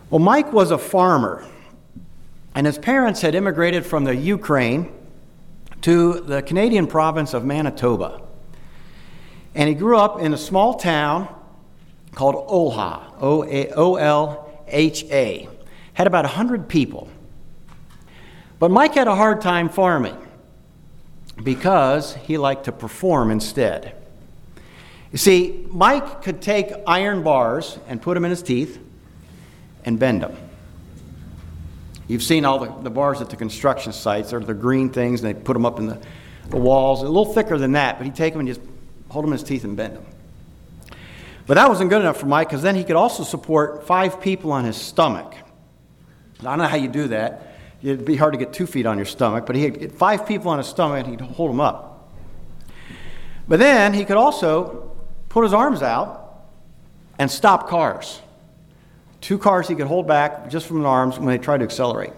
Well, Mike was a farmer, and his parents had immigrated from the Ukraine to the Canadian province of Manitoba. And he grew up in a small town called Olha, O-L-H-A. Had about 100 people. But Mike had a hard time farming because he liked to perform instead. You see, Mike could take iron bars and put them in his teeth and bend them. You've seen all the bars at the construction sites. They're the green things, and they put them up in the walls. They're a little thicker than that, but he'd take them and just hold them in his teeth and bend them. But that wasn't good enough for Mike, because then he could also support 5 people on his stomach. I don't know how you do that. It'd be hard to get 2 feet on your stomach, but he had 5 people on his stomach, and he'd hold them up. But then he could also put his arms out and stop cars. 2 cars he could hold back just from his arms when they tried to accelerate.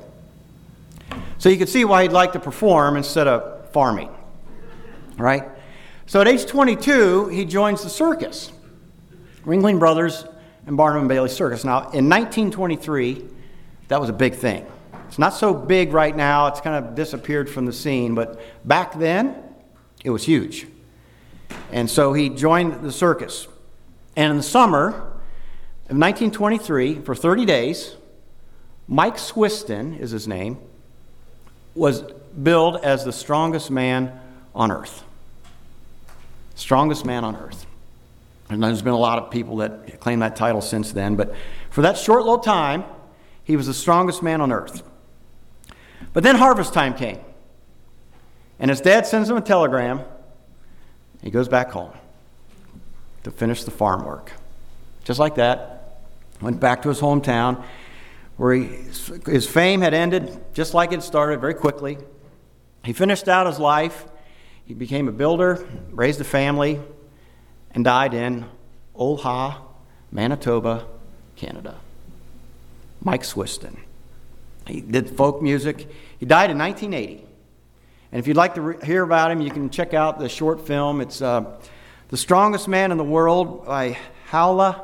So you could see why he'd like to perform instead of farming, right? So at age 22, he joins the circus, Ringling Brothers and Barnum and Bailey Circus. Now, in 1923, that was a big thing. It's not so big right now. It's kind of disappeared from the scene, but back then, it was huge. And so he joined the circus. And in the summer of 1923, for 30 days, Mike Swiston is his name, was billed as the strongest man on earth. Strongest man on earth. And there's been a lot of people that claim that title since then, but for that short little time, he was the strongest man on earth. But then harvest time came, and his dad sends him a telegram. He goes back home to finish the farm work. Just like that, went back to his hometown, where his fame had ended just like it started, very quickly. He finished out his life. He became a builder, raised a family, and died in Olha, Manitoba, Canada. Mike Swiston. He did folk music. He died in 1980. And if you'd like to hear about him, you can check out the short film. It's The Strongest Man in the World by Halya,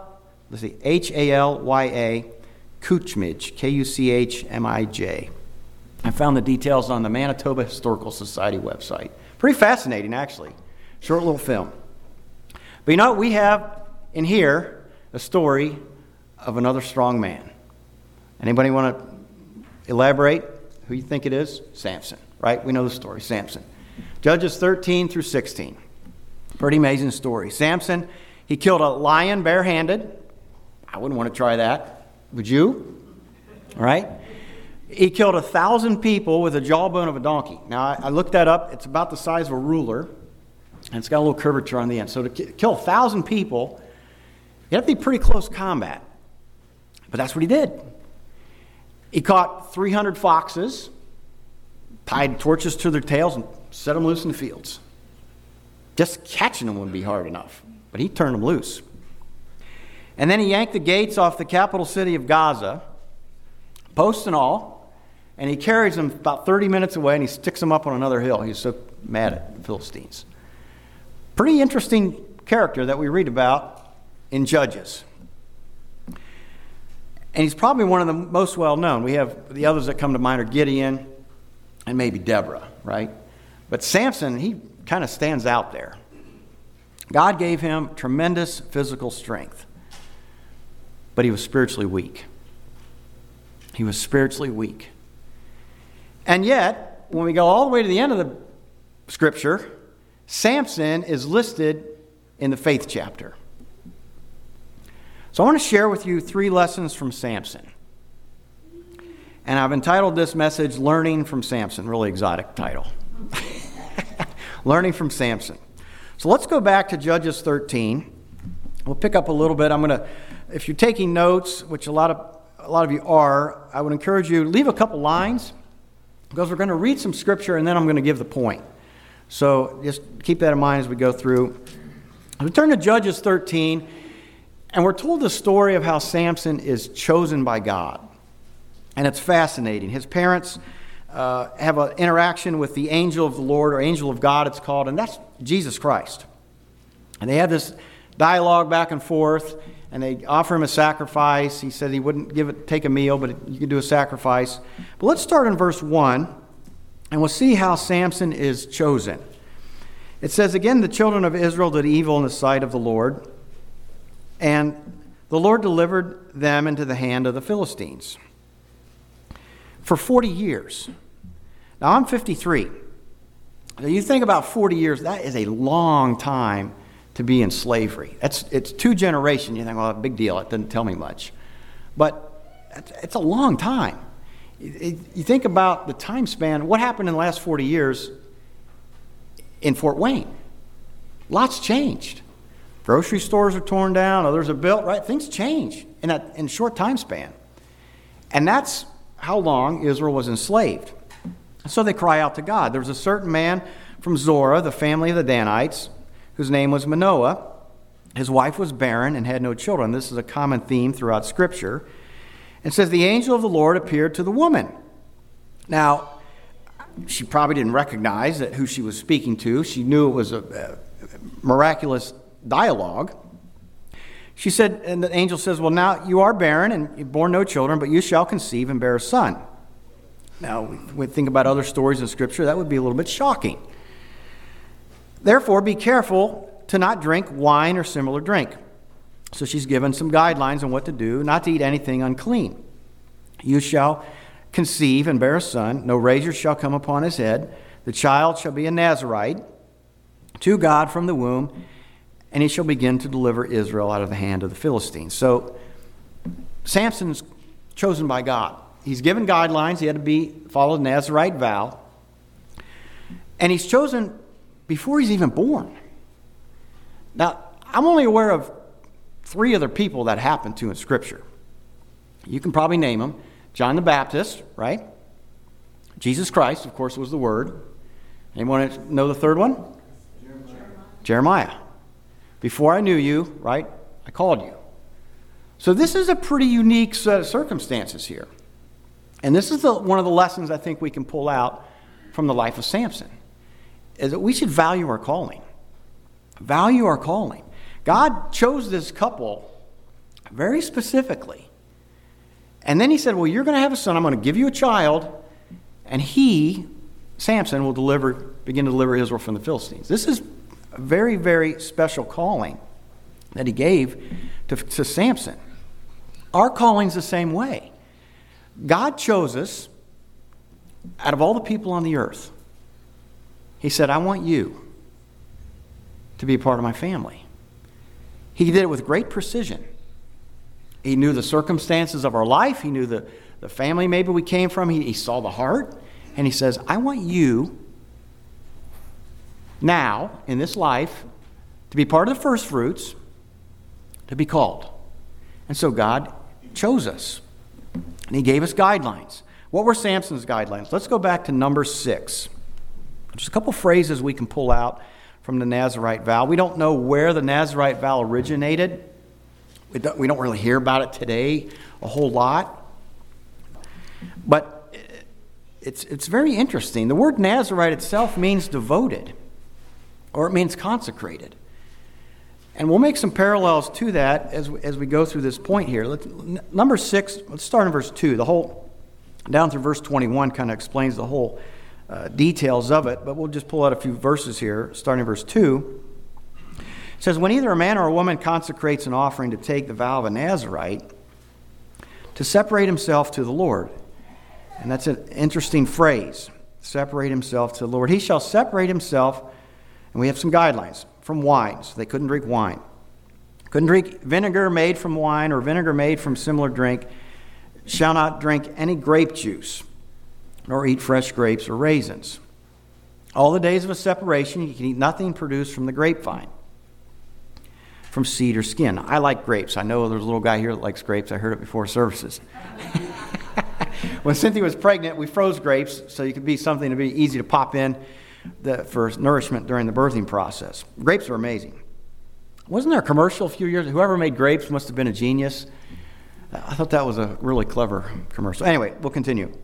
H-A-L-Y-A, Kuchmij, K-U-C-H-M-I-J. I found the details on the Manitoba Historical Society website. Pretty fascinating, actually. Short little film. But you know what? We have in here a story of another strong man. Anybody want to elaborate who you think it is? Samson, right? We know the story, Samson. Judges 13 through 16. Pretty amazing story. Samson, he killed a lion barehanded. I wouldn't want to try that. Would you? All right. He killed 1,000 people with a jawbone of a donkey. Now, I looked that up. It's about the size of a ruler, and it's got a little curvature on the end. So to kill 1,000 people, you have to be pretty close combat. But that's what he did. He caught 300 foxes, tied torches to their tails, and set them loose in the fields. Just catching them would be hard enough, but he turned them loose. And then he yanked the gates off the capital city of Gaza, posts and all, and he carries them about 30 minutes away, and he sticks them up on another hill. He's so mad at the Philistines. Pretty interesting character that we read about in Judges. And he's probably one of the most well-known. We have the others that come to mind are Gideon and maybe Deborah, right? But Samson, he kind of stands out there. God gave him tremendous physical strength, but he was spiritually weak. He was spiritually weak. And yet, when we go all the way to the end of the scripture, Samson is listed in the faith chapter. So I want to share with you 3 lessons from Samson. And I've entitled this message, Learning from Samson. Really exotic title. Learning from Samson. So let's go back to Judges 13. We'll pick up a little bit. If you're taking notes, which a lot of you are, I would encourage you, leave a couple lines, because we're going to read some scripture and then I'm going to give the point. So just keep that in mind as we go through. We turn to Judges 13, and we're told the story of how Samson is chosen by God. And it's fascinating. His parents have an interaction with the angel of the Lord, or angel of God it's called, and that's Jesus Christ. And they have this dialogue back and forth, and they offer him a sacrifice. He said he wouldn't take a meal, but you could do a sacrifice. But let's start in verse 1, and we'll see how Samson is chosen. It says, again, the children of Israel did evil in the sight of the Lord, and the Lord delivered them into the hand of the Philistines for 40 years. Now, I'm 53. Now, you think about 40 years, that is a long time to be in slavery. It's 2 generations. You think, well, big deal, it doesn't tell me much. But it's a long time. You think about the time span, what happened in the last 40 years in Fort Wayne? Lots changed. Grocery stores are torn down, others are built, right? Things change in a short time span. And that's how long Israel was enslaved. So they cry out to God. There was a certain man from Zorah, the family of the Danites, whose name was Manoah. His wife was barren and had no children. This is a common theme throughout Scripture. It says, the angel of the Lord appeared to the woman. Now, she probably didn't recognize who she was speaking to. She knew it was a miraculous dialogue. She said, and the angel says, well, now you are barren and you've borne no children, but you shall conceive and bear a son. Now, we think about other stories in Scripture, that would be a little bit shocking. Therefore, be careful to not drink wine or similar drink. So she's given some guidelines on what to do, not to eat anything unclean. You shall conceive and bear a son. No razor shall come upon his head. The child shall be a Nazirite to God from the womb, and he shall begin to deliver Israel out of the hand of the Philistines. So Samson's chosen by God. He's given guidelines. He had to follow the Nazirite vow. And he's chosen before he's even born. Now, I'm only aware of 3 other people that happened to in Scripture. You can probably name them. John the Baptist, right? Jesus Christ, of course, was the Word. Anyone know the third one? Jeremiah. Before I knew you, right, I called you. So this is a pretty unique set of circumstances here. And this is one of the lessons I think we can pull out from the life of Samson, is that we should value our calling. Value our calling. God chose this couple very specifically. And then he said, well, you're going to have a son. I'm going to give you a child. And Samson, will begin to deliver Israel from the Philistines. This is a very, very special calling that he gave to Samson. Our calling's the same way. God chose us out of all the people on the earth. He said, I want you to be a part of my family. He did it with great precision. He knew the circumstances of our life. He knew the family maybe we came from. He saw the heart. And he says, I want you now, in this life, to be part of the first fruits, to be called. And so God chose us. And he gave us guidelines. What were Samson's guidelines? Let's go back to Numbers 6. Just a couple phrases we can pull out from the Nazirite vow. We don't know where the Nazirite vow originated. We don't really hear about it today a whole lot. But it's very interesting. The word Nazirite itself means devoted, or it means consecrated. And we'll make some parallels to that as we go through this point here. Number 6, let's start in verse 2. The whole, down through verse 21, kind of explains the whole details of it, but we'll just pull out a few verses here, starting in verse 2. It says, when either a man or a woman consecrates an offering to take the vow of a Nazirite, to separate himself to the Lord. And that's an interesting phrase, separate himself to the Lord. He shall separate himself, and we have some guidelines, from wine. So they couldn't drink wine. Couldn't drink vinegar made from wine or vinegar made from similar drink. Shall not drink any grape juice, nor eat fresh grapes or raisins. All the days of a separation, you can eat nothing produced from the grapevine, from seed or skin. I like grapes. I know there's a little guy here that likes grapes. I heard it before services. When Cynthia was pregnant, we froze grapes so you could be something to be easy to pop in for nourishment during the birthing process. Grapes are amazing. Wasn't there a commercial a few years? Whoever made grapes must have been a genius. I thought that was a really clever commercial. Anyway, we'll continue.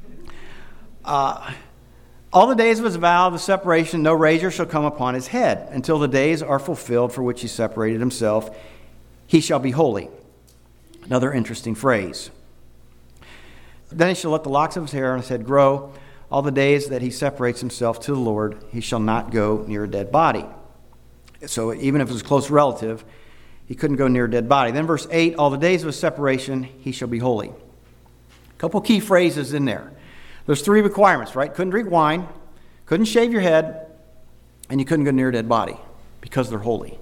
All the days of his vow of separation, no razor shall come upon his head until the days are fulfilled for which he separated himself. he shall be holy. Another interesting phrase. Then he shall let the locks of his hair on his head grow. All the days that he separates himself to the Lord, he shall not go near a dead body. So even if it was a close relative, he couldn't go near a dead body. Then verse 8, all the days of his separation, he shall be holy. A couple key phrases in there. There's 3 requirements, right? Couldn't drink wine, couldn't shave your head, and you couldn't go near a dead body because they're holy.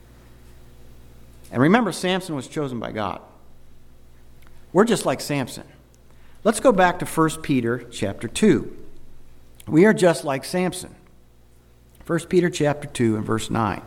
And remember, Samson was chosen by God. We're just like Samson. Let's go back to 1 Peter chapter 2. We are just like Samson. 1 Peter chapter 2 and verse 9.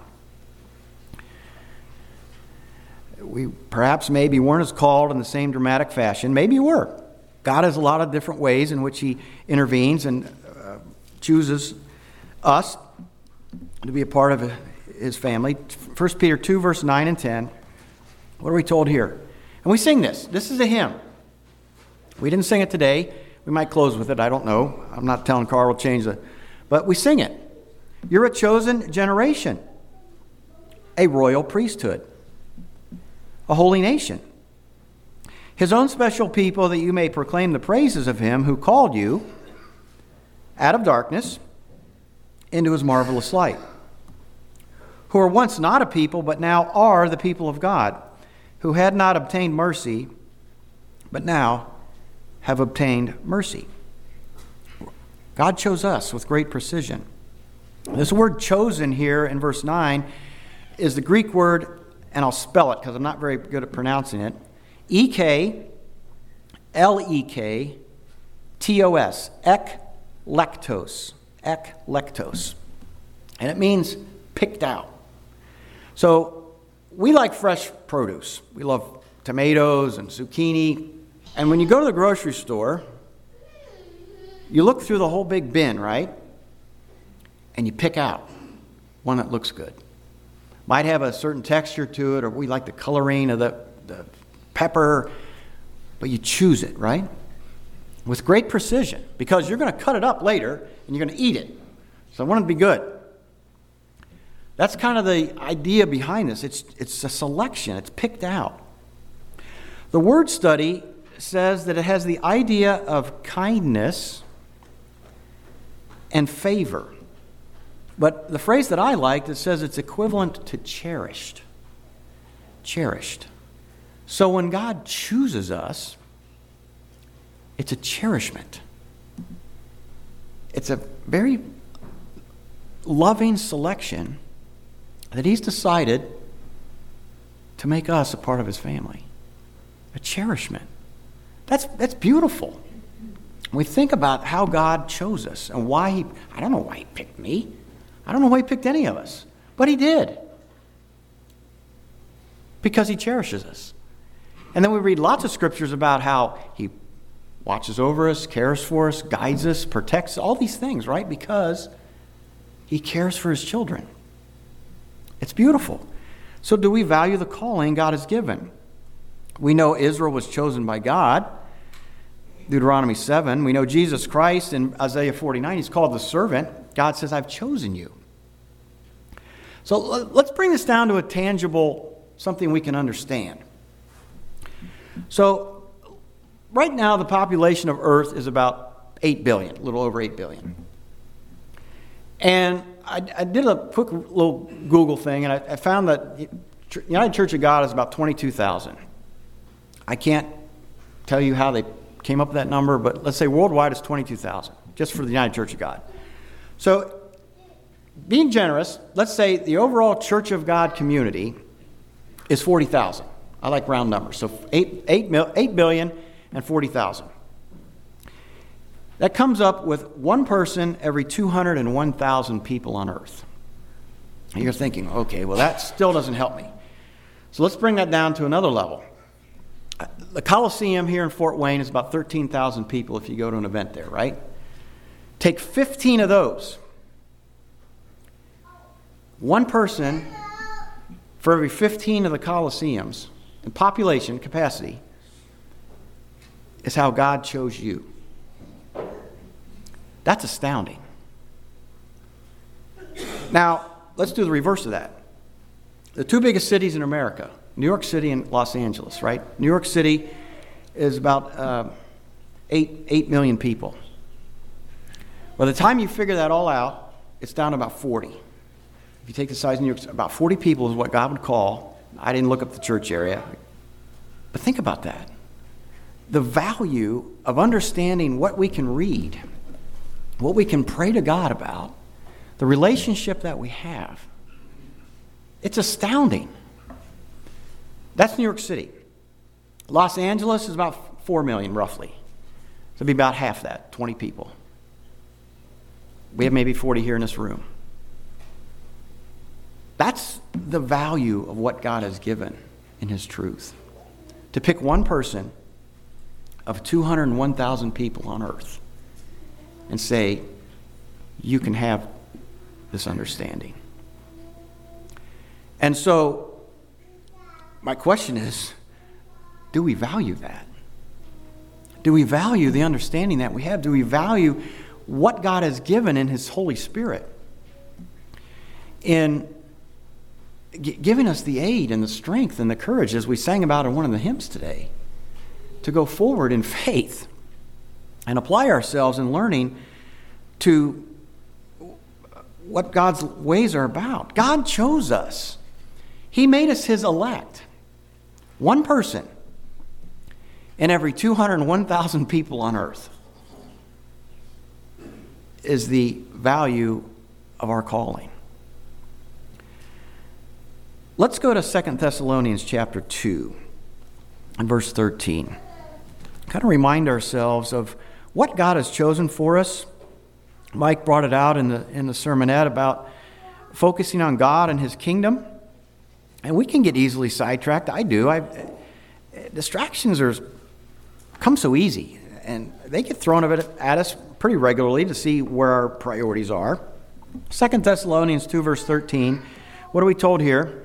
We perhaps maybe weren't as called in the same dramatic fashion. Maybe you were. God has a lot of different ways in which he intervenes and chooses us to be a part of his family. 1 Peter 2 verse 9 and 10. What are we told here? And we sing this. This is a hymn. We didn't sing it today. We might close with it. I don't know. I'm not telling Carl we'll change it. But we sing it. You're a chosen generation, a royal priesthood, a holy nation, his own special people, that you may proclaim the praises of him who called you out of darkness into his marvelous light, who were once not a people, but now are the people of God, who had not obtained mercy, but now have obtained mercy. God chose us with great precision. This word chosen here in verse 9 is the Greek word, and I'll spell it because I'm not very good at pronouncing it, E-K-L-E-K-T-O-S, eklektos, eklektos. And it means picked out. So we like fresh produce. We love tomatoes and zucchini. And when you go to the grocery store, you look through the whole big bin, right? And you pick out one that looks good. Might have a certain texture to it, or we like the coloring of the pepper, but you choose it, right? With great precision, because you're going to cut it up later and you're going to eat it. So I want it to be good. That's kind of the idea behind this. It's a selection. It's picked out. The word study says that it has the idea of kindness and favor. But the phrase that I liked, it says it's equivalent to cherished. Cherished. So when God chooses us, it's a cherishment. It's a very loving selection that he's decided to make us a part of his family. A cherishment. That's beautiful. We think about how God chose us and why I don't know why he picked me. I don't know why he picked any of us. But he did. Because he cherishes us. And then we read lots of scriptures about how he watches over us, cares for us, guides us, protects, all these things, right? Because he cares for his children. It's beautiful. So do we value the calling God has given? We know Israel was chosen by God, Deuteronomy 7. We know Jesus Christ in Isaiah 49. He's called the servant. God says, I've chosen you. So let's bring this down to a tangible, something we can understand. So right now the population of Earth is about 8 billion, a little over 8 billion. And I did a quick little Google thing, and I found that United Church of God is about 22,000. I can't tell you how they came up with that number, but let's say worldwide it's 22,000, just for the United Church of God. So, being generous, let's say the overall Church of God community is 40,000. I like round numbers. So 8 billion and 40,000. That comes up with one person every 201,000 people on earth. And you're thinking, okay, well that still doesn't help me. So let's bring that down to another level. The Coliseum here in Fort Wayne is about 13,000 people if you go to an event there, right? Take 15 of those. One person for every 15 of the Coliseums in population capacity is how God chose you. That's astounding. Now, let's do the reverse of that. The 2 biggest cities in America, New York City and Los Angeles, right? New York City is about 8 million people. By the time you figure that all out, it's down to about 40. If you take the size of New York, about 40 people is what God would call. I didn't look up the church area. But think about that. The value of understanding what we can read, what we can pray to God about, the relationship that we have. It's astounding. That's New York City. Los Angeles is about 4 million, roughly. So it'd be about half that, 20 people. We have maybe 40 here in this room. That's the value of what God has given in His truth. To pick one person of 201,000 people on earth and say, you can have this understanding. And so, my question is, do we value that? Do we value the understanding that we have? Do we value what God has given in His Holy Spirit in giving us the aid and the strength and the courage, as we sang about in one of the hymns today, to go forward in faith and apply ourselves in learning to what God's ways are about? God chose us. He made us His elect. One person in every 201,000 people on earth is the value of our calling. Let's go to 2 Thessalonians chapter 2 and verse 13. Kind of remind ourselves of what God has chosen for us. Mike brought it out in the sermonette about focusing on God and His kingdom. And we can get easily sidetracked. I do. Distractions come so easy, and they get thrown at us pretty regularly to see where our priorities are. 2 Thessalonians 2, verse 13. What are we told here?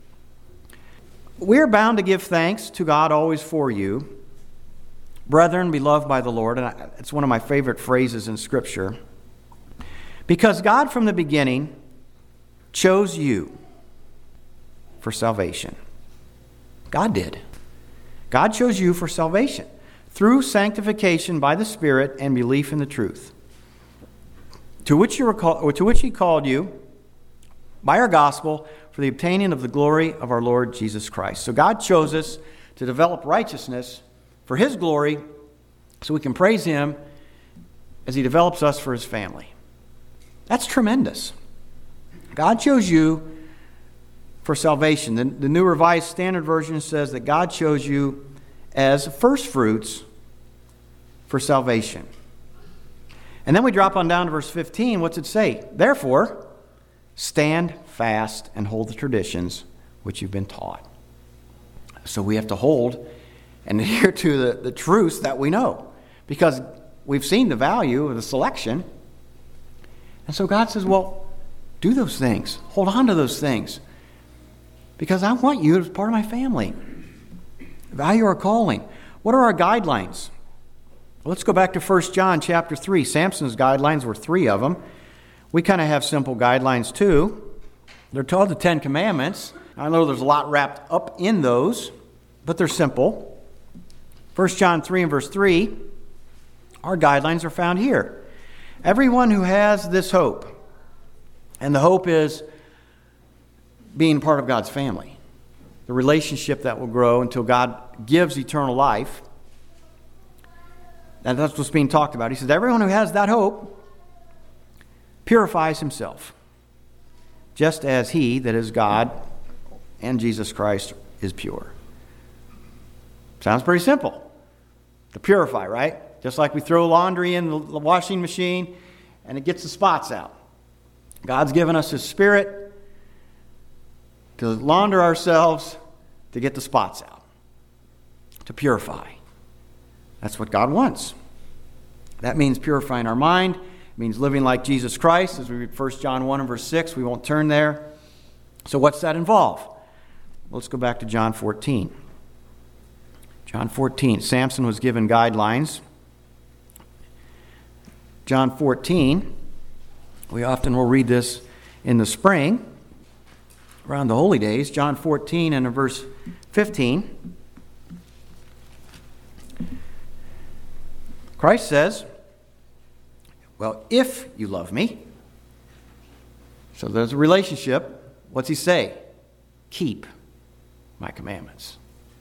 We are bound to give thanks to God always for you, brethren, beloved by the Lord. And it's one of my favorite phrases in Scripture. Because God from the beginning chose you for salvation. God did. God chose you for salvation through sanctification by the Spirit and belief in the truth, to which He called you by our gospel for the obtaining of the glory of our Lord Jesus Christ. So God chose us to develop righteousness for His glory so we can praise Him as He develops us for His family. That's tremendous. God chose you for salvation. The New Revised Standard Version says that God chose you as first fruits for salvation. And then we drop on down to verse 15. What's it say? Therefore, stand fast and hold the traditions which you've been taught. So we have to hold and adhere to the truths that we know, because we've seen the value of the selection. And so God says, well, do those things. Hold on to those things, because I want you as part of my family. Value our calling. What are our guidelines? Well, let's go back to 1 John chapter 3. Samson's guidelines were 3 of them. We kind of have simple guidelines too. They're called the 10 Commandments. I know there's a lot wrapped up in those, but they're simple. 1 John 3 and verse 3, our guidelines are found here. Everyone who has this hope, and the hope is being part of God's family, the relationship that will grow until God gives eternal life. And that's what's being talked about. He says, everyone who has that hope purifies himself, just as He, that is God, and Jesus Christ, is pure. Sounds pretty simple. To purify, right? Just like we throw laundry in the washing machine and it gets the spots out. God's given us His Spirit to launder ourselves, to get the spots out, to purify. That's what God wants. That means purifying our mind. It means living like Jesus Christ. As we read 1 John 1 and verse 6, we won't turn there. So what's that involve? Let's go back to John 14. John 14. Samson was given guidelines. John 14. We often will read this in the spring, around the holy days. John 14 and in verse 15, Christ says, well, if you love me, so there's a relationship. What's he say? Keep my commandments.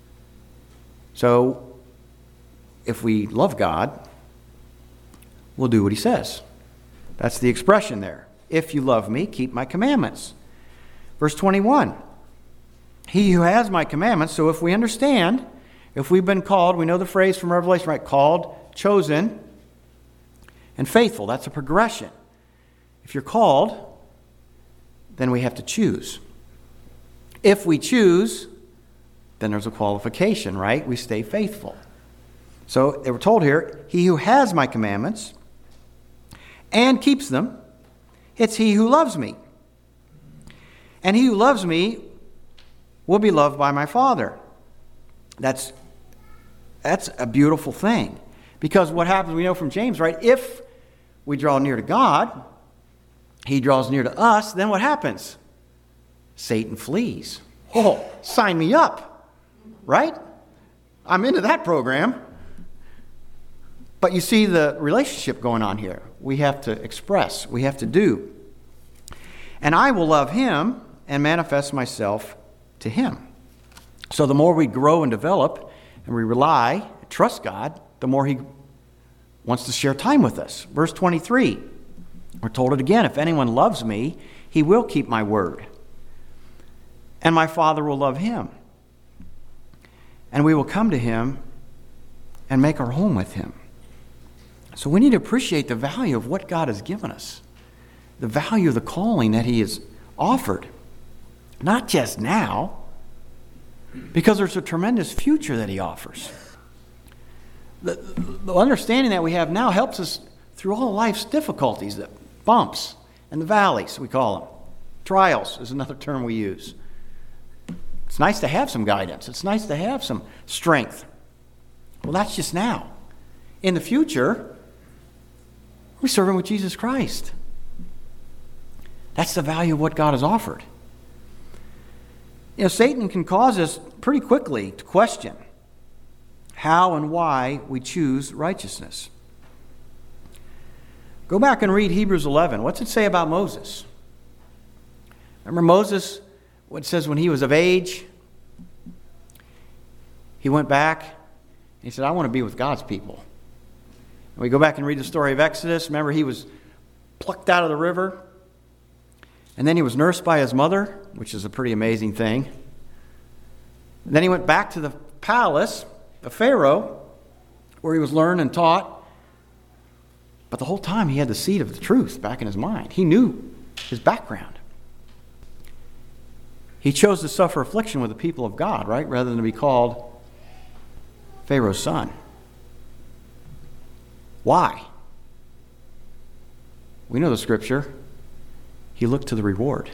So if we love God, we'll do what he says. That's the expression there. If you love me, keep my commandments. Verse 21, he who has my commandments, so if we understand, if we've been called, we know the phrase from Revelation, right? Called, chosen, and faithful. That's a progression. If you're called, then we have to choose. If we choose, then there's a qualification, right? We stay faithful. So they were told here, he who has my commandments and keeps them, it's he who loves me. And he who loves me will be loved by my Father. That's a beautiful thing. Because what happens, we know from James, right? If we draw near to God, he draws near to us, then what happens? Satan flees. Oh, sign me up, right? I'm into that program. But you see the relationship going on here. We have to express, we have to do. And I will love him and manifest myself to him. So the more we grow and develop and we rely, trust God, the more he wants to share time with us. Verse 23, we're told it again, if anyone loves me, he will keep my word. And my Father will love him. And we will come to him and make our home with him. So we need to appreciate the value of what God has given us. The value of the calling that he has offered. Not just now, because there's a tremendous future that he offers. The understanding that we have now helps us through all life's difficulties, the bumps and the valleys, we call them. Trials is another term we use. It's nice to have some guidance. It's nice to have some strength. Well, that's just now. In the future, we're serving with Jesus Christ. That's the value of what God has offered. You know, Satan can cause us pretty quickly to question how and why we choose righteousness. Go back and read Hebrews 11. What's it say about Moses? Remember Moses, what it says when he was of age, he went back and he said, I want to be with God's people. And we go back and read the story of Exodus. Remember, he was plucked out of the river. And then he was nursed by his mother, which is a pretty amazing thing. And then he went back to the palace of Pharaoh, where he was learned and taught. But the whole time he had the seed of the truth back in his mind. He knew his background. He chose to suffer affliction with the people of God, right? Rather than to be called Pharaoh's son. Why? We know the scripture. He looked to the reward.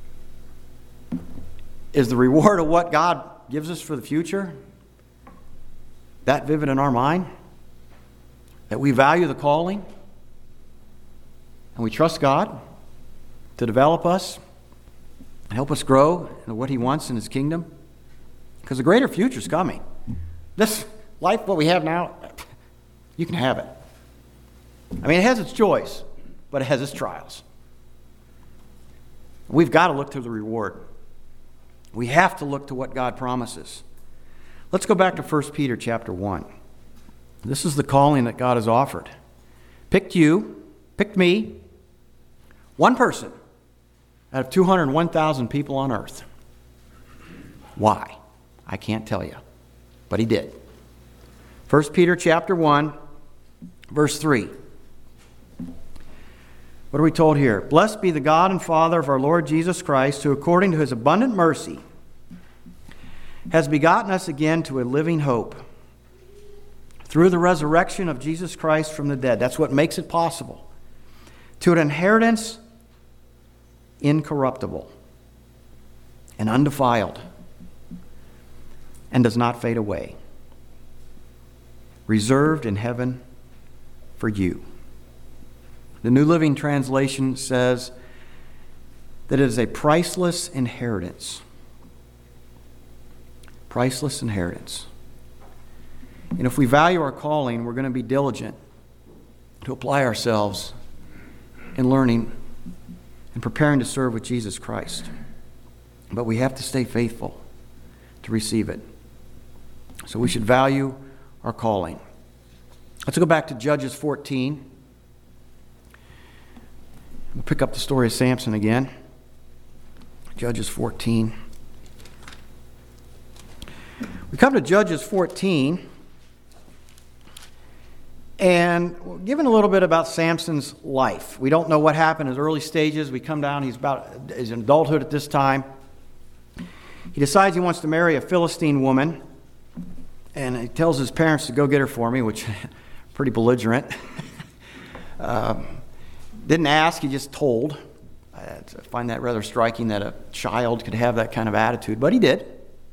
Is the reward of what God gives us for the future that vivid in our mind? That we value the calling and we trust God to develop us and help us grow into what he wants in his kingdom? Because the greater future is coming. This life, what we have now, you can have it. I mean, it has its joys, but it has its trials. We've got to look to the reward. We have to look to what God promises. Let's go back to 1 Peter chapter 1. This is the calling that God has offered. Picked you, picked me, one person out of 201,000 people on earth. Why? I can't tell you, but he did. 1 Peter chapter 1, verse 3. What are we told here? Blessed be the God and Father of our Lord Jesus Christ, who according to his abundant mercy has begotten us again to a living hope through the resurrection of Jesus Christ from the dead. That's what makes it possible. To an inheritance incorruptible and undefiled and does not fade away, reserved in heaven for you. The New Living Translation says that it is a priceless inheritance. priceless inheritance. And if we value our calling, we're going to be diligent to apply ourselves in learning and preparing to serve with Jesus Christ. But we have to stay faithful to receive it. So we should value our calling. Let's go back to Judges 14. We'll pick up the story of Samson again. Judges 14. We come to Judges 14, and we're given a little bit about Samson's life. We don't know what happened in his early stages. We come down, he's in adulthood at this time. He decides he wants to marry a Philistine woman, and he tells his parents to go get her for me, which pretty belligerent. Didn't ask, he just told. I find that rather striking that a child could have that kind of attitude, but he did.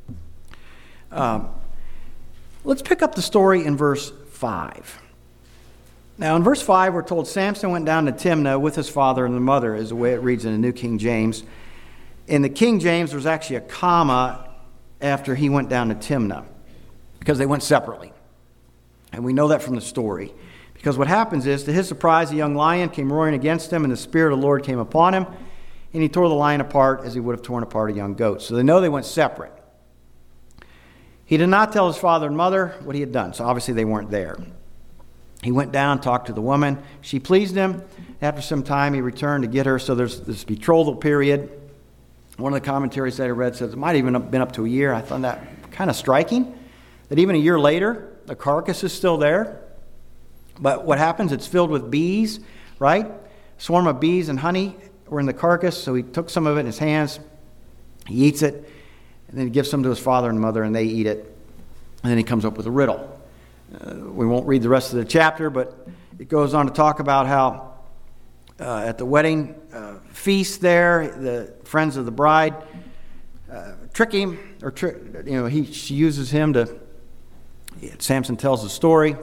Let's pick up the story in verse 5. Now, in verse 5, we're told Samson went down to Timnah with his father and the mother, is the way it reads in the New King James. In the King James, there's actually a comma after he went down to Timnah, because they went separately. And we know that from the story. Because what happens is, to his surprise, a young lion came roaring against him, and the Spirit of the Lord came upon him, and he tore the lion apart as he would have torn apart a young goat. So they know they went separate. He did not tell his father and mother what he had done, so obviously they weren't there. He went down, talked to the woman. She pleased him. After some time, he returned to get her. So there's this betrothal period. One of the commentaries that I read says it might have even been up to a year. I found that kind of striking, that even a year later, the carcass is still there. But what happens, it's filled with bees, right? A swarm of bees and honey were in the carcass, so he took some of it in his hands. He eats it, and then he gives some to his father and mother, and they eat it. And then he comes up with a riddle. We won't read the rest of the chapter, but it goes on to talk about how at the wedding feast there, the friends of the bride trick him, or she uses him to. Samson tells the story,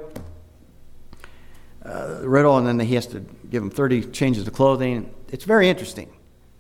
the riddle, and then he has to give him 30 changes of clothing. It's very interesting.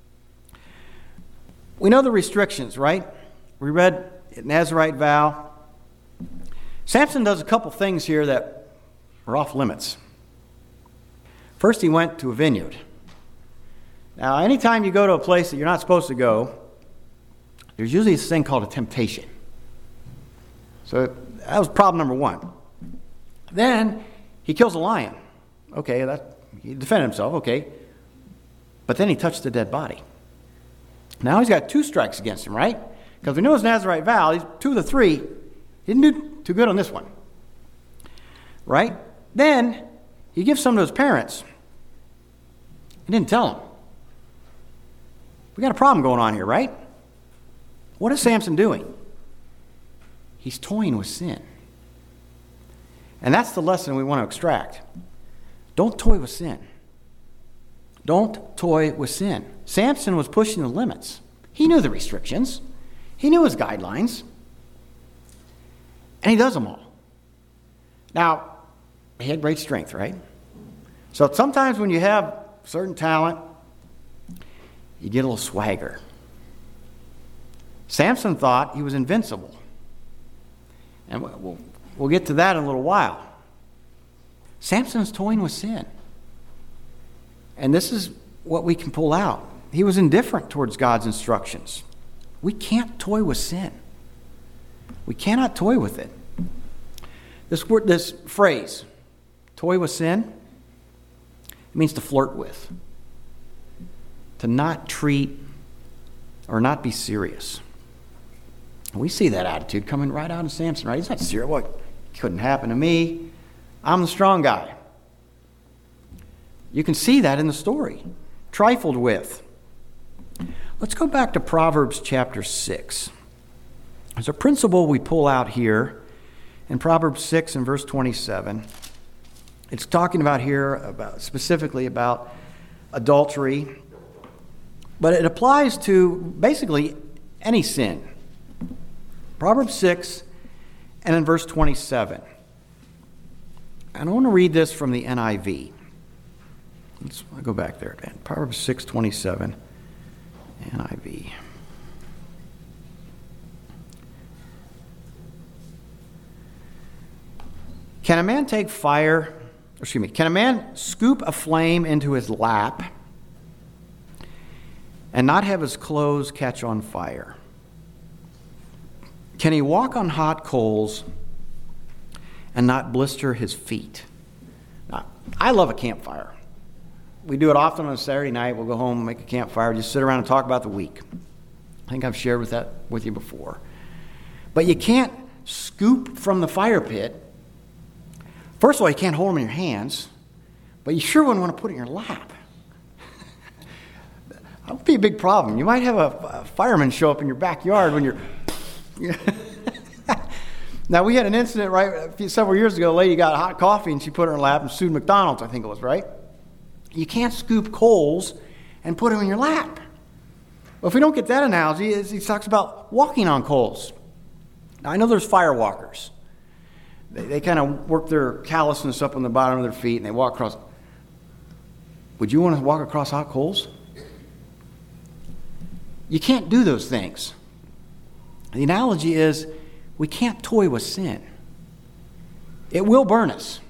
We know the restrictions, right? We read Nazirite vow. Samson does a couple things here that are off limits. First, he went to a vineyard. Now, anytime you go to a place that you're not supposed to go, there's usually this thing called a temptation. So that was problem number one. Then he kills a lion. Okay, he defended himself, okay. But then he touched the dead body. Now he's got 2 strikes against him, right? Because we know his Nazirite vow, he's 2 of the 3. He didn't do too good on this one. Right? Then he gives some to his parents. He didn't tell them. We got a problem going on here, right? What is Samson doing? He's toying with sin. And that's the lesson we want to extract. Don't toy with sin. Don't toy with sin. Samson was pushing the limits. He knew the restrictions. He knew his guidelines. And he does them all. Now, he had great strength, right? So sometimes when you have certain talent, you get a little swagger. Samson thought he was invincible. And we'll get to that in a little while. Samson's toying with sin. And this is what we can pull out. He was indifferent towards God's instructions. We can't toy with sin. We cannot toy with it. This phrase, toy with sin, it means to flirt with. To not treat or not be serious. We see that attitude coming right out of Samson, right? He's not serious. Well, it couldn't happen to me. I'm the strong guy. You can see that in the story. Trifled with. Let's go back to Proverbs chapter 6. There's a principle we pull out here in Proverbs 6 and verse 27. It's talking about here specifically about adultery, but it applies to basically any sin. Proverbs 6 and in verse 27. And I want to read this from the NIV. I'll go back there again. Proverbs 6:27, NIV. Can a man can a man scoop a flame into his lap and not have his clothes catch on fire? Can he walk on hot coals and not blister his feet? Now, I love a campfire. We do it often on a Saturday night. We'll go home and make a campfire, just sit around and talk about the week. I think I've shared that with you before. But you can't scoop from the fire pit. First of all, you can't hold them in your hands, but you sure wouldn't want to put it in your lap. That would be a big problem. You might have a fireman show up in your backyard when you're... Now, we had an incident several years ago. A lady got hot coffee and she put it in her lap and sued McDonald's, I think it was, right? You can't scoop coals and put them in your lap. Well, if we don't get that analogy, he talks about walking on coals. Now, I know there's fire walkers. They kind of work their callousness up on the bottom of their feet and they walk across. Would you want to walk across hot coals? You can't do those things. The analogy is we can't toy with sin. It will burn us.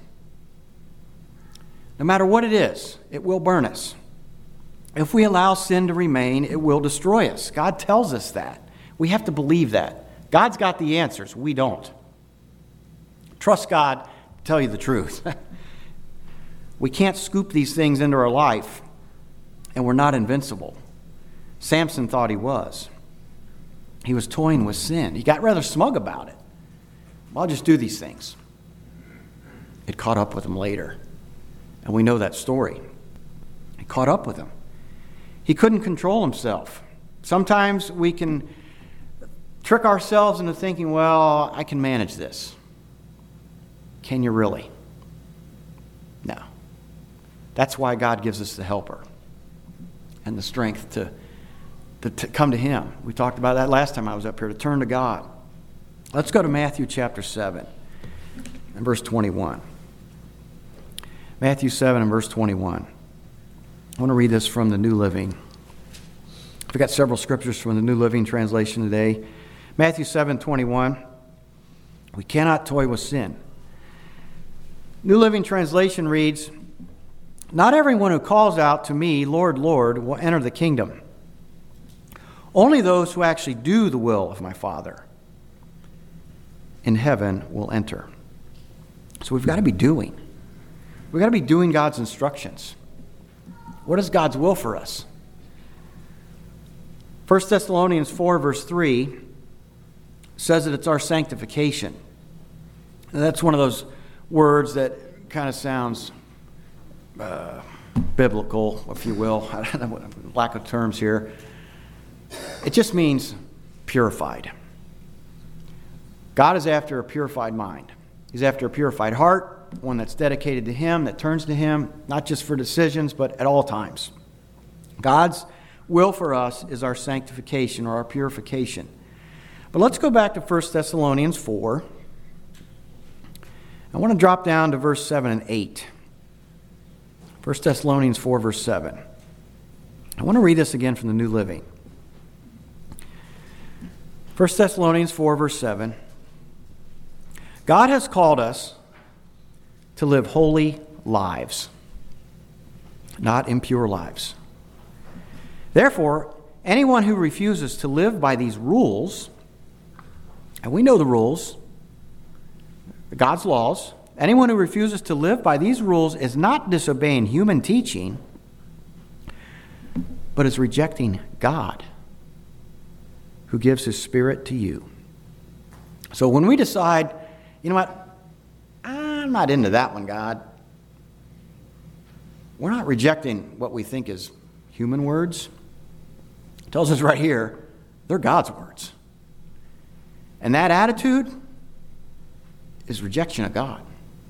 No matter what it is, it will burn us. If we allow sin to remain, it will destroy us. God tells us that. We have to believe that. God's got the answers. We don't. Trust God to tell you the truth. We can't scoop these things into our life, and we're not invincible. Samson thought he was. He was toying with sin. He got rather smug about it. Well, I'll just do these things. It caught up with him later, and we know that story. It caught up with him. He couldn't control himself. Sometimes we can trick ourselves into thinking, well, I can manage this. Can you really? No. That's why God gives us the helper and the strength to come to Him. We talked about that last time I was up here, to turn to God. Let's go to Matthew chapter 7 and verse 21. Matthew 7 and verse 21. I want to read this from the New Living. We've got several scriptures from the New Living Translation today. Matthew 7:21. We cannot toy with sin. New Living Translation reads, "Not everyone who calls out to me, 'Lord, Lord,' will enter the kingdom. Only those who actually do the will of my Father in heaven will enter." So we've got to be doing. We've got to be doing God's instructions. What is God's will for us? 1 Thessalonians 4 verse 3 says that it's our sanctification. And that's one of those words that kind of sounds biblical, if you will. I don't know, lack of terms here. It just means purified. God is after a purified mind. He's after a purified heart, one that's dedicated to Him, that turns to Him, not just for decisions, but at all times. God's will for us is our sanctification or our purification. But let's go back to 1 Thessalonians 4. I want to drop down to verse 7 and 8. 1 Thessalonians 4, verse 7. I want to read this again from the New Living. 1 Thessalonians 4, verse 7. God has called us to live holy lives, not impure lives. Therefore, anyone who refuses to live by these rules, and we know the rules, God's laws, anyone who refuses to live by these rules is not disobeying human teaching, but is rejecting God, who gives His Spirit to you. So when we decide, you know what, I'm not into that one, God, we're not rejecting what we think is human words. It tells us right here, they're God's words. And that attitude is rejection of God.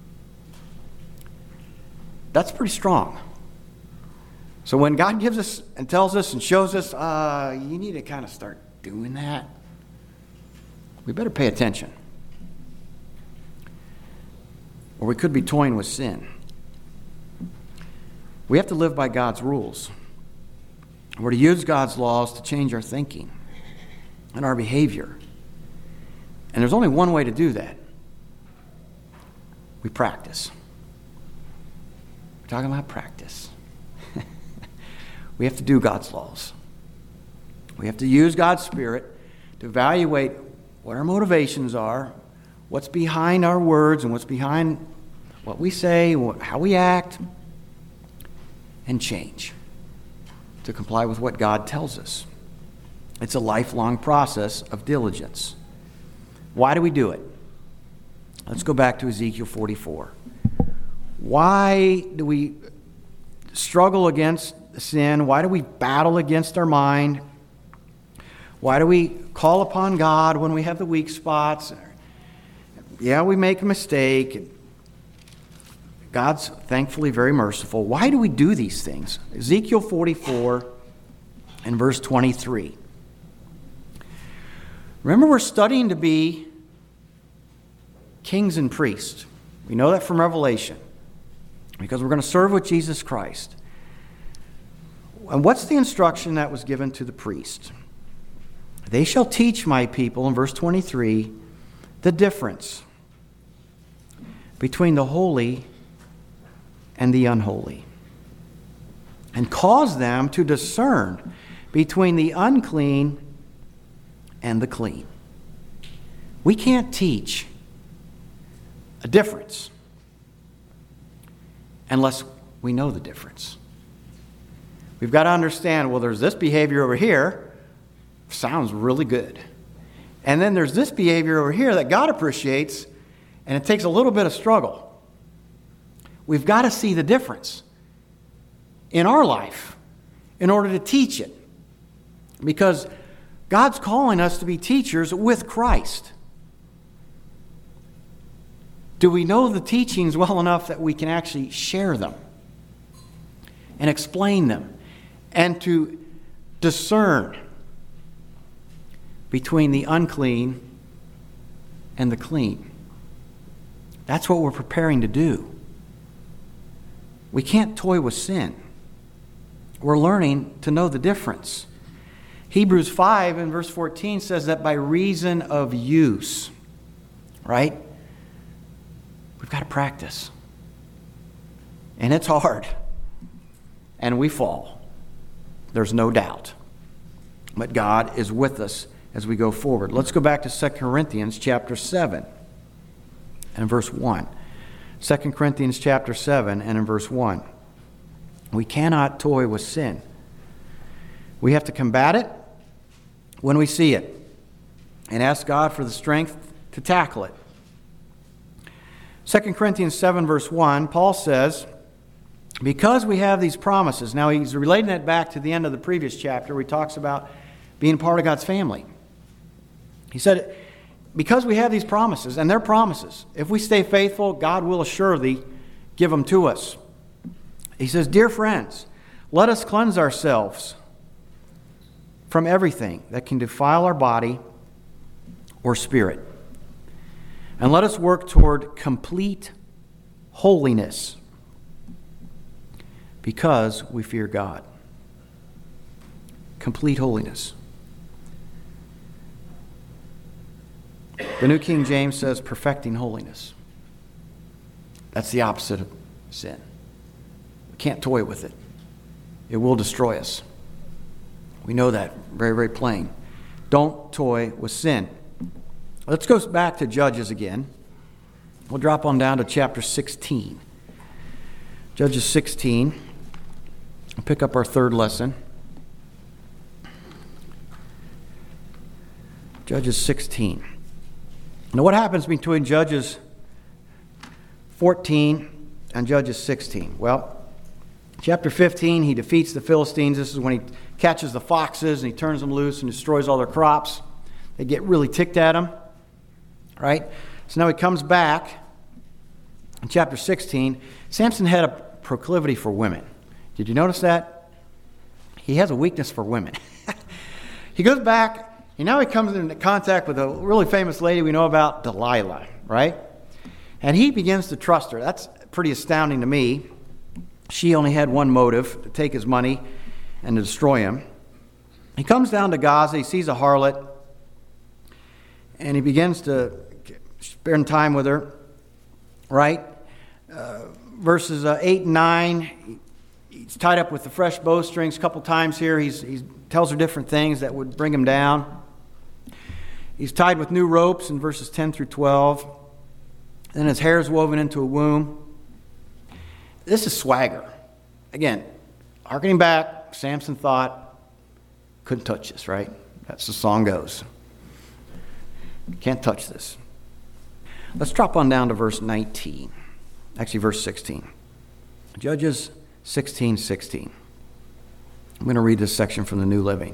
That's pretty strong. So when God gives us and tells us and shows us, you need to kind of start doing that, we better pay attention. Or we could be toying with sin. We have to live by God's rules. We're to use God's laws to change our thinking and our behavior. And there's only one way to do that. We practice. We're talking about practice. We have to do God's laws. We have to use God's Spirit to evaluate what our motivations are, what's behind our words and what's behind what we say, how we act, and change to comply with what God tells us. It's a lifelong process of diligence. Why do we do it? Let's go back to Ezekiel 44. Why do we struggle against sin? Why do we battle against our mind? Why do we call upon God when we have the weak spots? Yeah, we make a mistake. God's thankfully very merciful. Why do we do these things? Ezekiel 44 and verse 23. Remember, we're studying to be kings and priests. We know that from Revelation because we're going to serve with Jesus Christ. And what's the instruction that was given to the priest? They shall teach my people, in verse 23, the difference between the holy and the unholy, and cause them to discern between the unclean and the clean. We can't teach a difference unless we know the difference. We've got to understand, well, there's this behavior over here, sounds really good. And then there's this behavior over here that God appreciates, and it takes a little bit of struggle. We've got to see the difference in our life in order to teach it. Because God's calling us to be teachers with Christ. Do we know the teachings well enough that we can actually share them and explain them and to discern between the unclean and the clean? That's what we're preparing to do. We can't toy with sin. We're learning to know the difference. Hebrews 5 and verse 14 says that by reason of use, right? We've got to practice. And it's hard. And we fall. There's no doubt. But God is with us as we go forward. Let's go back to 2 Corinthians chapter 7 and verse 1. 2 Corinthians chapter 7 and in verse 1. We cannot toy with sin. We have to combat it when we see it and ask God for the strength to tackle it. 2 Corinthians 7 verse 1, Paul says, because we have these promises. Now he's relating that back to the end of the previous chapter where he talks about being part of God's family. He said, because we have these promises, and they're promises, if we stay faithful, God will assuredly give them to us. He says, dear friends, let us cleanse ourselves from everything that can defile our body or spirit. And let us work toward complete holiness because we fear God. Complete holiness. The New King James says perfecting holiness. That's the opposite of sin. We can't toy with it. It will destroy us. We know that very, very plain. Don't toy with sin. Let's go back to Judges again. We'll drop on down to chapter 16. Judges 16. We'll pick up our third lesson. Judges 16. Now, what happens between Judges 14 and Judges 16? Well, chapter 15, he defeats the Philistines. This is when he catches the foxes and he turns them loose and destroys all their crops. They get really ticked at him, right? So now he comes back in chapter 16. Samson had a proclivity for women. Did you notice that? He has a weakness for women. He goes back. And now he comes into contact with a really famous lady we know about, Delilah, right? And he begins to trust her. That's pretty astounding to me. She only had one motive, to take his money and to destroy him. He comes down to Gaza. He sees a harlot. And he begins to spend time with her. right? Verses 8 and 9, he's tied up with the fresh bowstrings a couple times here. He tells her different things that would bring him down. He's tied with new ropes in verses 10 through 12. Then his hair is woven into a womb. This is swagger. Again, hearkening back, Samson thought, couldn't touch this, right? That's the song goes. Can't touch this. Let's drop on down to verse 19. Actually, verse 16. Judges 16:16. I'm going to read this section from the New Living.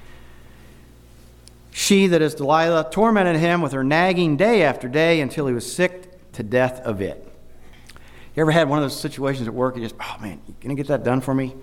She, that is Delilah, tormented him with her nagging day after day until he was sick to death of it. You ever had one of those situations at work, you just, oh man, you going to get that done for me?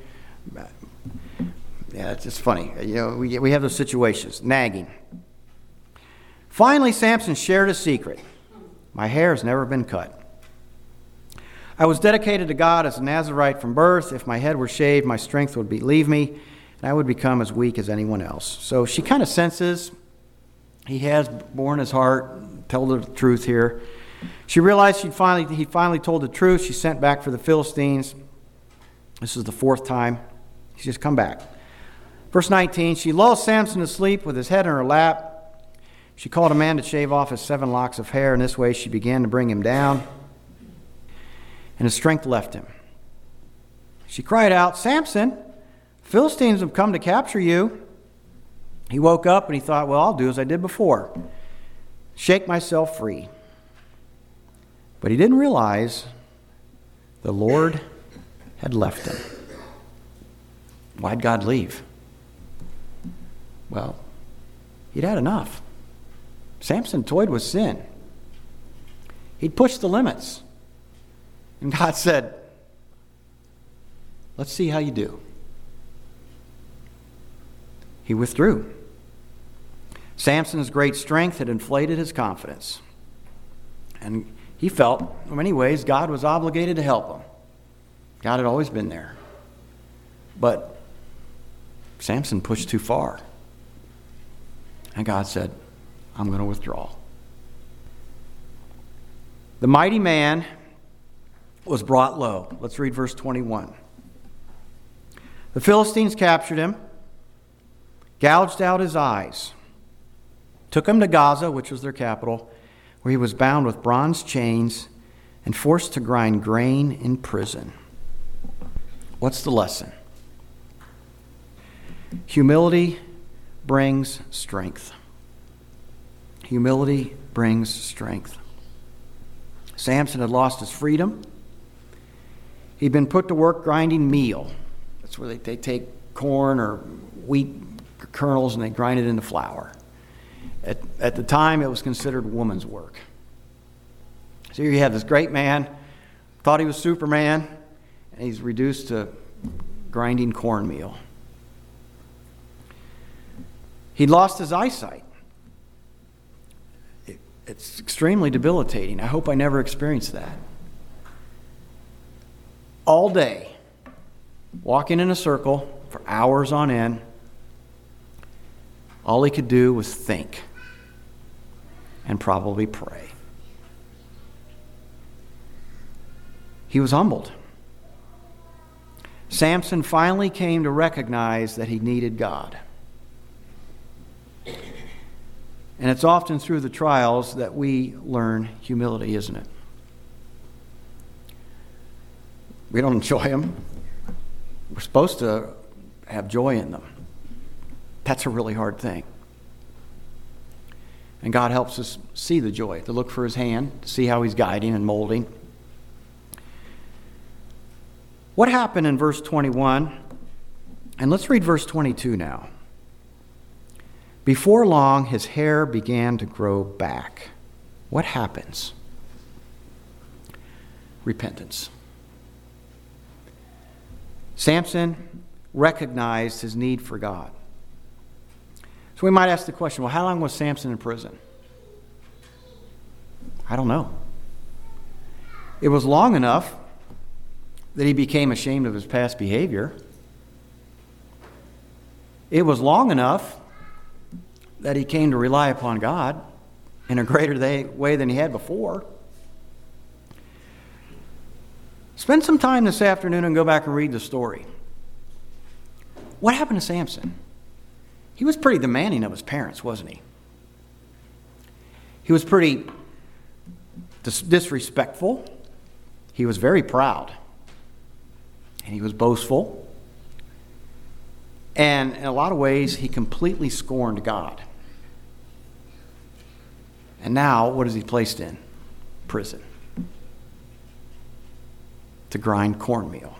Yeah, it's just funny. You know, we have those situations, nagging. Finally, Samson shared a secret. My hair has never been cut. I was dedicated to God as a Nazirite from birth. If my head were shaved, my strength would leave me, and I would become as weak as anyone else. So she kind of senses he has borne his heart, told the truth here. She realized he finally told the truth. She sent back for the Philistines. This is the fourth time. He's just come back. Verse 19, she lulled Samson to sleep with his head in her lap. She called a man to shave off his 7 locks of hair. In this way, she began to bring him down, and his strength left him. She cried out, Samson, Philistines have come to capture you. He woke up and he thought, well, I'll do as I did before. Shake myself free. But he didn't realize the Lord had left him. Why'd God leave? Well, he'd had enough. Samson toyed with sin. He'd pushed the limits. And God said, let's see how you do. He withdrew. Samson's great strength had inflated his confidence. And he felt, in many ways, God was obligated to help him. God had always been there. But Samson pushed too far. And God said, I'm going to withdraw. The mighty man was brought low. Let's read verse 21. The Philistines captured him, gouged out his eyes, took him to Gaza, which was their capital, where he was bound with bronze chains and forced to grind grain in prison. What's the lesson? Humility brings strength. Humility brings strength. Samson had lost his freedom. He'd been put to work grinding meal. That's where they take corn or wheat kernels and they grind it into flour. At the time, it was considered woman's work. So here you have this great man, thought he was Superman, and he's reduced to grinding cornmeal. He'd lost his eyesight. It's extremely debilitating. I hope I never experience that. All day, walking in a circle for hours on end, all he could do was think and probably pray. He was humbled. Samson finally came to recognize that he needed God. And it's often through the trials that we learn humility, isn't it? We don't enjoy them. We're supposed to have joy in them. That's a really hard thing. And God helps us see the joy, to look for his hand, to see how he's guiding and molding. What happened in verse 21? And let's read verse 22 now. Before long, his hair began to grow back. What happens? Repentance. Samson recognized his need for God. So we might ask the question, well, how long was Samson in prison? I don't know. It was long enough that he became ashamed of his past behavior. It was long enough that he came to rely upon God in a greater way than he had before. Spend some time this afternoon and go back and read the story. What happened to Samson? He was pretty demanding of his parents, wasn't he? He was pretty disrespectful. He was very proud. And he was boastful. And in a lot of ways, he completely scorned God. And now, what is he placed in? Prison. To grind cornmeal.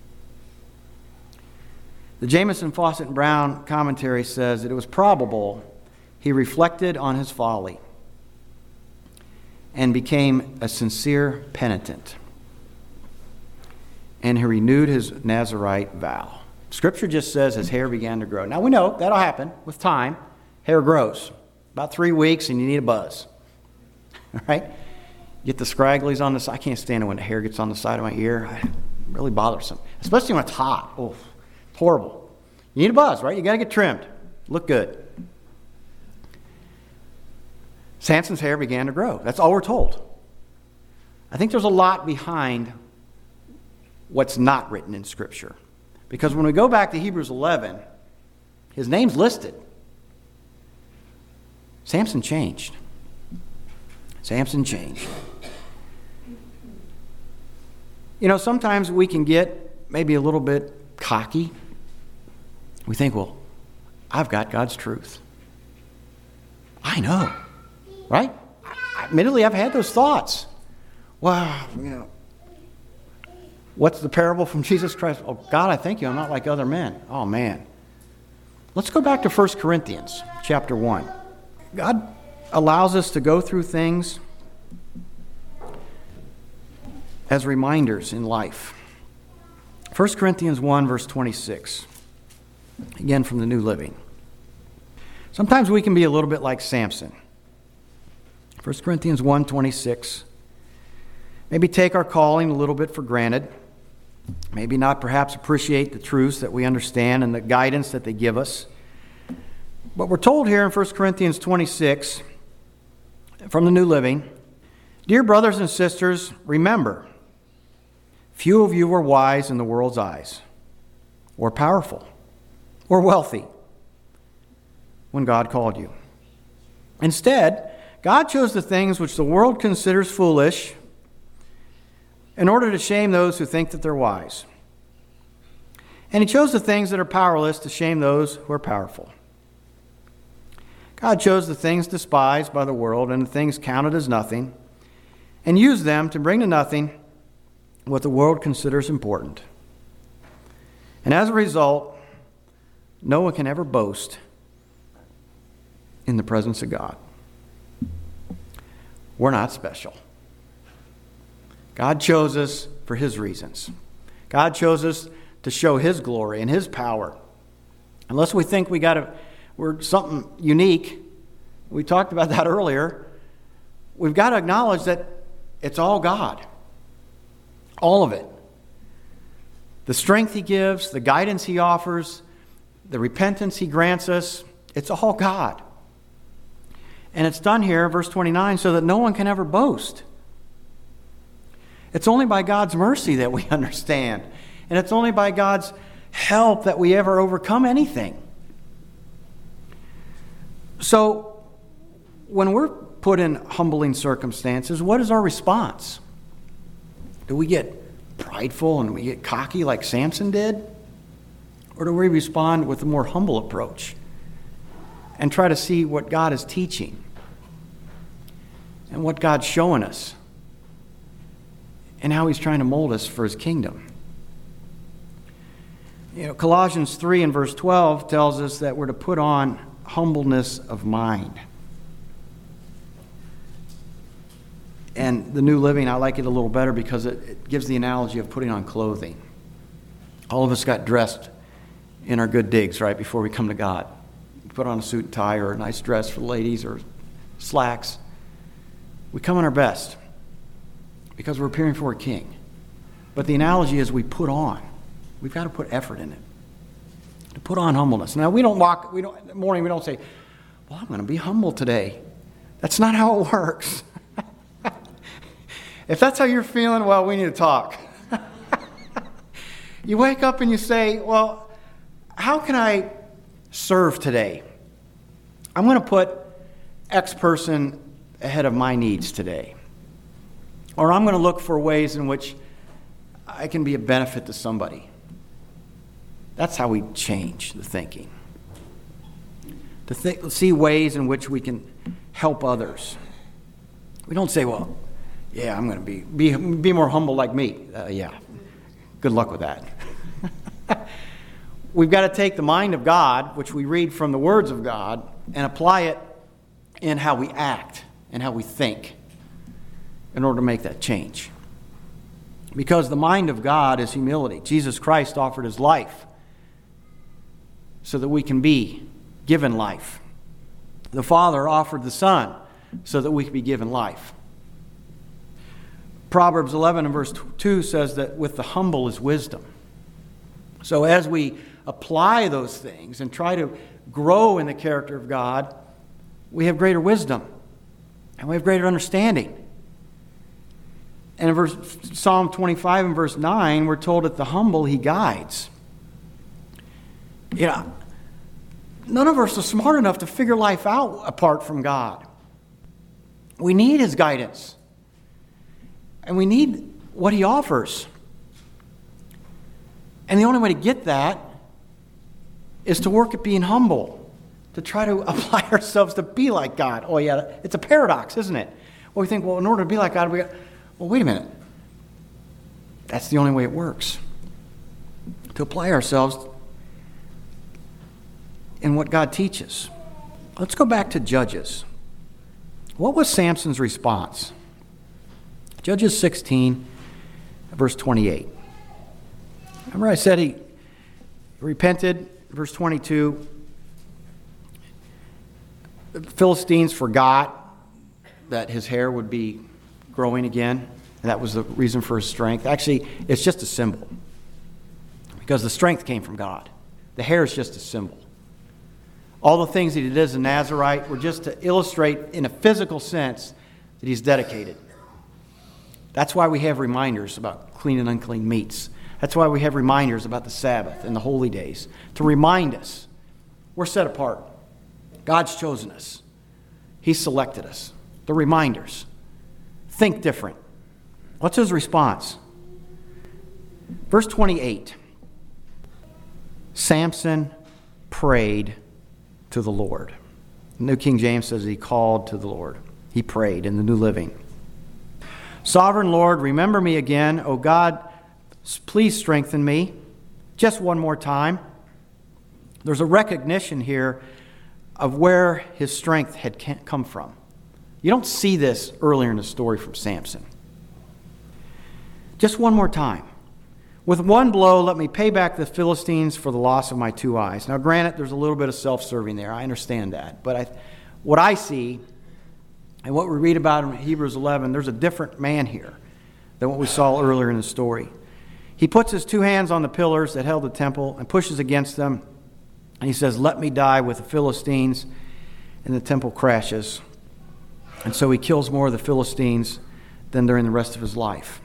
The Jamieson, Fawcett, and Brown commentary says that it was probable he reflected on his folly and became a sincere penitent. And he renewed his Nazirite vow. Scripture just says his hair began to grow. Now we know that'll happen with time. Hair grows. About 3 weeks and you need a buzz. All right? Get the scragglies on the side. I can't stand it when the hair gets on the side of my ear. It's really bothersome. Especially when it's hot. Oh, horrible. You need a buzz, right? You got to get trimmed. Look good. Samson's hair began to grow. That's all we're told. I think there's a lot behind what's not written in Scripture. Because when we go back to Hebrews 11, his name's listed. Samson changed. Samson changed. You know, sometimes we can get maybe a little bit cocky. We think, well, I've got God's truth. I know, right? Admittedly, I've had those thoughts. Well, you know, what's the parable from Jesus Christ? Oh, God, I thank you, I'm not like other men. Oh, man. Let's go back to 1 Corinthians chapter 1. God allows us to go through things as reminders in life. 1 Corinthians 1, verse 26. Again, from the New Living. Sometimes we can be a little bit like Samson. 1 Corinthians 1, 26. Maybe take our calling a little bit for granted. Maybe not perhaps appreciate the truths that we understand and the guidance that they give us. But we're told here in 1 Corinthians 26, from the New Living, dear brothers and sisters, remember, few of you were wise in the world's eyes, or powerful, or wealthy when God called you. Instead, God chose the things which the world considers foolish in order to shame those who think that they're wise. And he chose the things that are powerless to shame those who are powerful. God chose the things despised by the world and the things counted as nothing, and used them to bring to nothing what the world considers important. And as a result, no one can ever boast in the presence of God. We're not special. God chose us for his reasons. God chose us to show his glory and his power. Unless we think we're something unique, we talked about that earlier, we've got to acknowledge that it's all God. All of it. The strength he gives, the guidance he offers, the repentance he grants us, it's all God. And it's done here, verse 29, so that no one can ever boast. It's only by God's mercy that we understand. And it's only by God's help that we ever overcome anything. So, when we're put in humbling circumstances, what is our response? Do we get prideful and we get cocky like Samson did? Or do we respond with a more humble approach and try to see what God is teaching and what God's showing us and how he's trying to mold us for his kingdom? You know, Colossians 3 and verse 12 tells us that we're to put on humbleness of mind. And the New Living, I like it a little better because it gives the analogy of putting on clothing. All of us got dressed in our good digs, right, before we come to God. We put on a suit and tie or a nice dress for the ladies or slacks. We come in our best because we're appearing for a king. But the analogy is we put on. We've got to put effort in it. To put on humbleness. Now, in the morning we don't say, well, I'm going to be humble today. That's not how it works. If that's how you're feeling, well, we need to talk. You wake up and you say, well, how can I serve today? I'm going to put X person ahead of my needs today. Or I'm going to look for ways in which I can be a benefit to somebody. That's how we change the thinking. To see ways in which we can help others. We don't say, well, yeah, I'm going to be more humble like me. Yeah, good luck with that. We've got to take the mind of God, which we read from the words of God, and apply it in how we act and how we think in order to make that change. Because the mind of God is humility. Jesus Christ offered his life so that we can be given life. The Father offered the Son so that we can be given life. Proverbs 11 and verse 2 says that with the humble is wisdom. So as we apply those things and try to grow in the character of God, we have greater wisdom and we have greater understanding. And in Psalm 25 and verse 9, we're told that the humble he guides. None of us are smart enough to figure life out apart from God. We need his guidance. And we need what he offers. And the only way to get that is to work at being humble, to try to apply ourselves to be like God. Oh yeah, it's a paradox, isn't it? Well, we think, well, in order to be like God, well, wait a minute. That's the only way it works. To apply ourselves in what God teaches. Let's go back to Judges. What was Samson's response? Judges 16, verse 28. Remember I said he repented, verse 22. The Philistines forgot that his hair would be growing again, and that was the reason for his strength. Actually, it's just a symbol, because the strength came from God. The hair is just a symbol. All the things that he did as a Nazirite were just to illustrate in a physical sense that he's dedicated. That's why we have reminders about clean and unclean meats. That's why we have reminders about the Sabbath and the holy days, to remind us we're set apart. God's chosen us. He selected us. The reminders. Think different. What's his response? Verse 28. Samson prayed to the Lord. The New King James says he called to the Lord. He prayed in the New Living. Sovereign Lord, remember me again. O God, please strengthen me. Just one more time. There's a recognition here of where his strength had come from. You don't see this earlier in the story from Samson. Just one more time. With one blow, let me pay back the Philistines for the loss of my 2 eyes. Now, granted, there's a little bit of self-serving there. I understand that. But what I see, and what we read about in Hebrews 11, there's a different man here than what we saw earlier in the story. He puts his 2 hands on the pillars that held the temple and pushes against them. And he says, let me die with the Philistines. And the temple crashes. And so he kills more of the Philistines than during the rest of his life.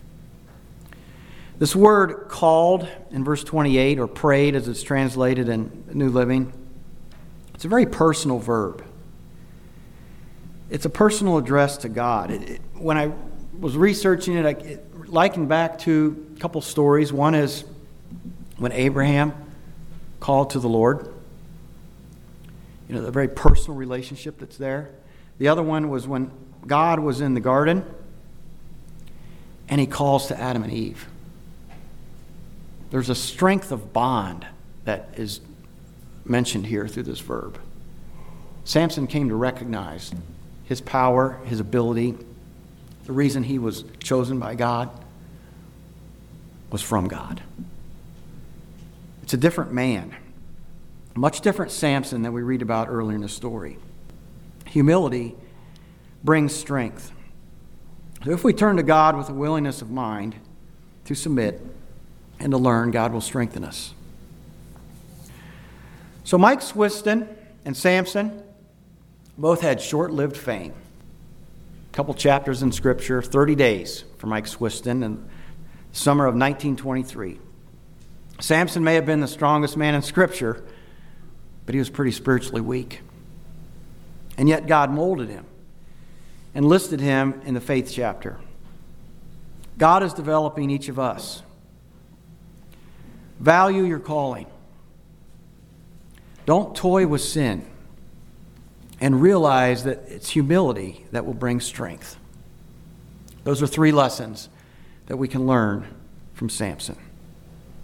This word called in verse 28, or prayed as it's translated in New Living, it's a very personal verb. It's a personal address to God. When I was researching it, I likened back to a couple stories. One is when Abraham called to the Lord. The very personal relationship that's there. The other one was when God was in the garden and he calls to Adam and Eve. There's a strength of bond that is mentioned here through this verb. Samson came to recognize his power, his ability. The reason he was chosen by God was from God. It's a different man. A much different Samson than we read about earlier in the story. Humility brings strength. So if we turn to God with a willingness of mind to submit and to learn, God will strengthen us. So Mike Swiston and Samson both had short-lived fame. A couple chapters in Scripture, 30 days for Mike Swiston in the summer of 1923. Samson may have been the strongest man in Scripture, but he was pretty spiritually weak. And yet God molded him and listed him in the faith chapter. God is developing each of us. Value your calling. Don't toy with sin. And realize that it's humility that will bring strength. Those are 3 lessons that we can learn from Samson.